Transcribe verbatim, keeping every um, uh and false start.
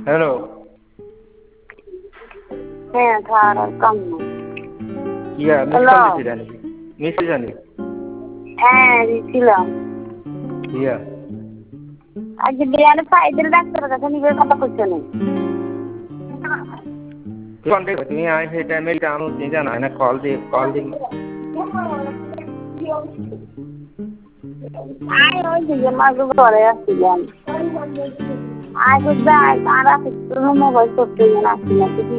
Hello. হ্যাঁ খাওয়ার কম না। ইয়া মিস কল দিছিলেন নাকি? মিস দিছেন? হ্যাঁ দিছিলাম। ইয়া আজকে বিরিয়ানি পাইদের ডাক্তারের কাছে নিবে কথা কইছে না। কন্টে তুমি আই সেই টাইমে জানো তুমি জানা না কল দি কল দি আয় ওই দিকে মাঝে ঘরে আসছিলাম। আয় বুঝতে আয় তারা কিছু মোবাইল করতে না আসছিল।